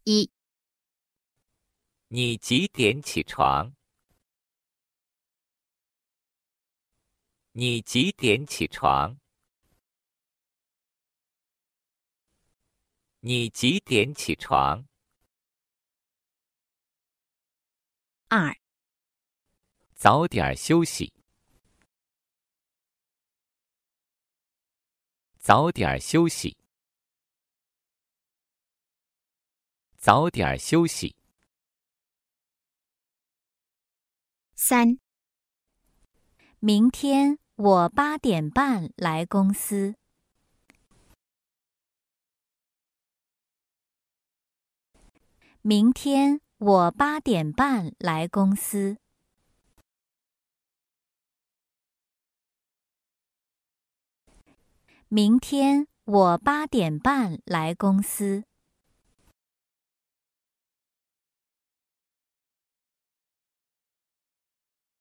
一、 你几点起床？你几点起床？你几点起床？ 二、 早点休息。早点休息。早点休息。 三、 明天我8点半来公司。明天我8点半来公司。明天我8点半来公司。